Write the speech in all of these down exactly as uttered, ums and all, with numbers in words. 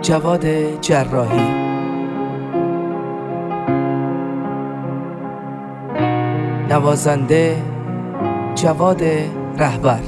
جواد جراحی. نوازنده جواد رهبر.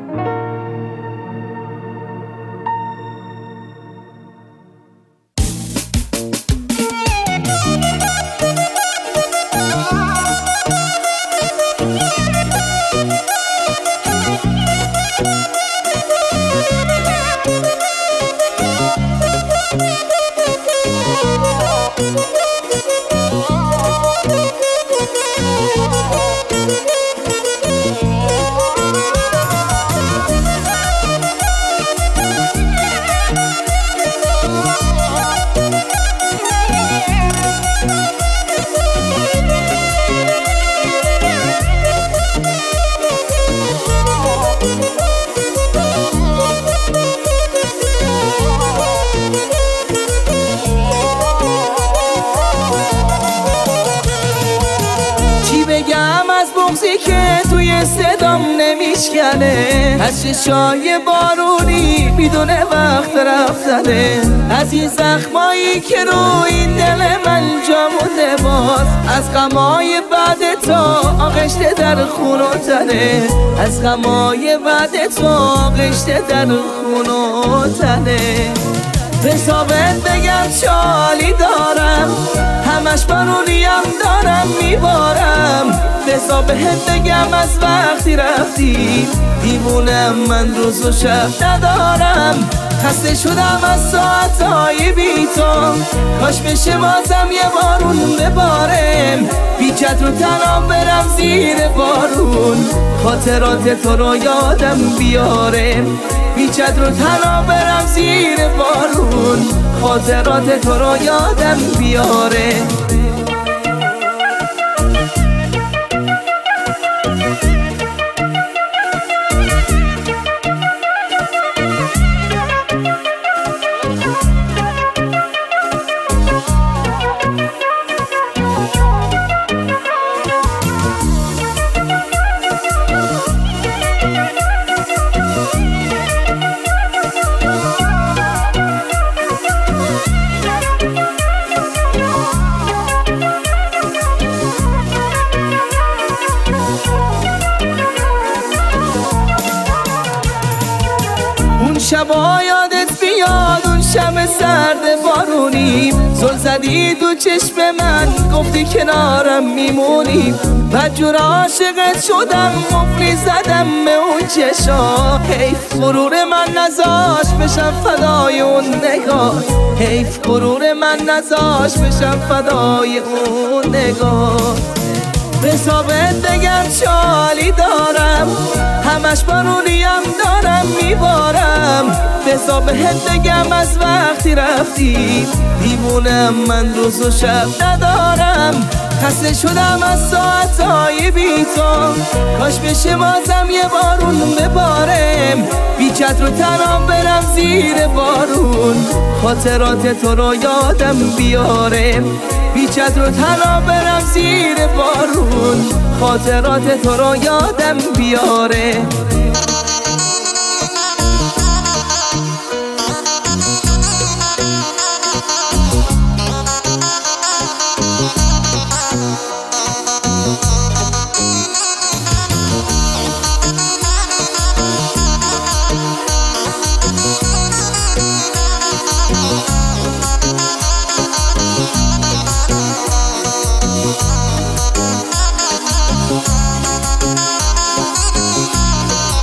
بغضی که توی صدام نمیشکنه، از چشای بارونی بدون وقت رفتنه، از این زخمایی که روی این دل من جا مونده، باز از غمای بعد تا آغشته در خون و تنه، از غمای بعد تا آغشته در خون و تنه. حسابت بگم چالی دارم، همش بارونیم دارم میبارم، حساب بهت بگم از وقتی رفتی دیوونم من روز و شب ندارم، خسته شدم از ساعتهای بی تو، کاش بشه بازم یه بارون ببارم، بیچت رو تنام برم زیر بارون، خاطرات تو رو یادم بیاره، بیچت رو تنام برم زیر بارون، خاطرات تو رو یادم بیاره. شبا یادت بیاد اون شب سرد بارونی، زل زدی دو چشم من گفتی کنارم میمونی، بدجور عاشقت شدم قفلی زدم به اون چشا، حیف غرور من نذاش بشم فدای اون نگاه، حیف غرور من نذاش بشم فدای اون نگاه. حسابت بگم چالی دارم، همش بارونیم دارم میبارم، حساب بهت بگم از وقتی رفتی دیوونم من روز و شب ندارم، خسته شدم از ساعتهای بی تو، کاش بشه بازم یه بارون ببارم، بیچت رو تنام برم زیر بارون، خاطرات تو رو یادم بیاره، بیچت رو تنام برم زیر بارون، خاطرات تو رو یادم بیاره.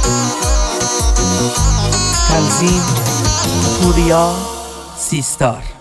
تنظیم پوریا سیستار.